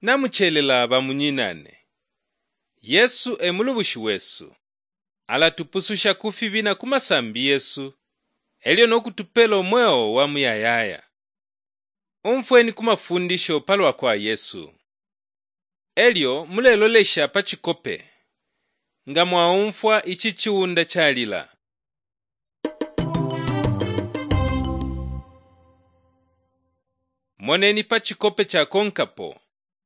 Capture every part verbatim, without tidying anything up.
namuchelela bamunyinane. Yesu emulubushi wesu alatupususha kufibina kumasambi Yesu elio nokutupela omweo wa muyayaya. Umfweni kumafundisho palwa kwa Yesu elio mulelolesha pachikope nga mwaumfwa ichi chiunda chalila. Moneni pachikope cha konkapo.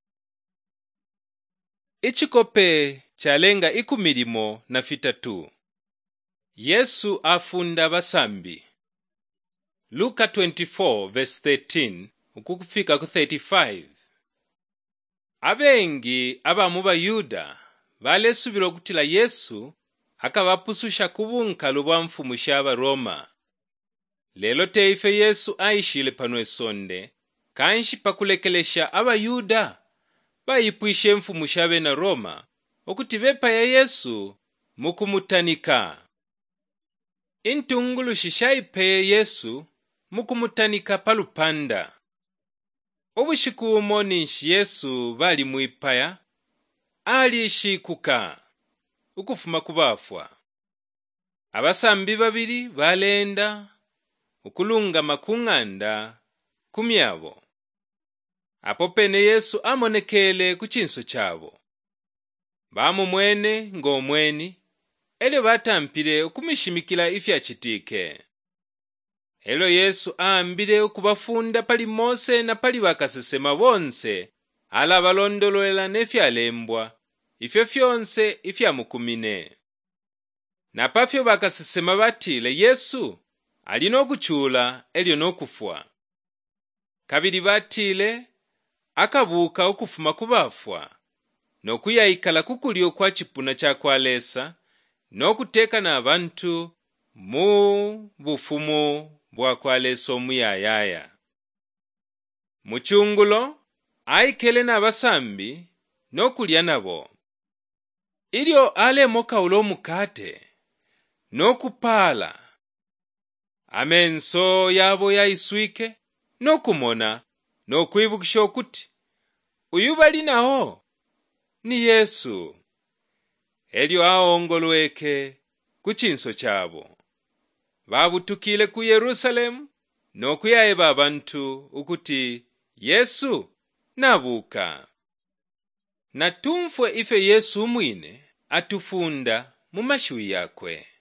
Ichikope chalenga ikumilimo na fitatu. Yesu afunda basambi. Luka twenty-four verse thirteen ukukufika ku thirty-five. Abengi abamu Bayuda balesubila kutila Yesu akabapususha kubunkalu bwa mfumusha Abaroma. Lelo teife Yesu aishile pano esonde kanshi pakulekelesha Abayuda bayipwishe mfumusha bena Roma okuti bepa ya Yesu mukumutanika. Intungulu shishayipe Yesu mukumutanika palupanda. Obushiku nishi Yesu bali muipaya ali shikuka ukufuma kubafwa. Abasambi babili balenda ukulunga makunganda kumyabo. Apo pene Yesu amonekele kuchinso chabo. Bamu mwene ngo mweni elio batampile ukumishimikila ifya chitike. Elo Yesu aambile ukubafunda pali Mose na pali bakasesema bonse ala balondoloela nefyalembwa ifyo fyonse ifya mukumine. Na pafyo bakasesema batile Yesu alino kuchula elio nokufwa. Kabili batile akabuka ukufuma kubafwa nokuyayikala kukulio kwa chipuna cha kwalesa nokuteka na abantu mu bufumu bwa kwalesa omuyayaya. Muchungulo aikele na basambi nokulya nabo. Ilio ale mokaulo mukate nokupala. Amenso yabo yaiswike nokumona nokwibukisha okuti uyu bali nawo ni Yesu. Elio aongolweke kuchinso chabo. Babutukile ku Yerusalemu nokuyayeba abantu ukuti Yesu nabuka. Na tumfwe ife Yesu mwine atufunda mu mashui yakwe.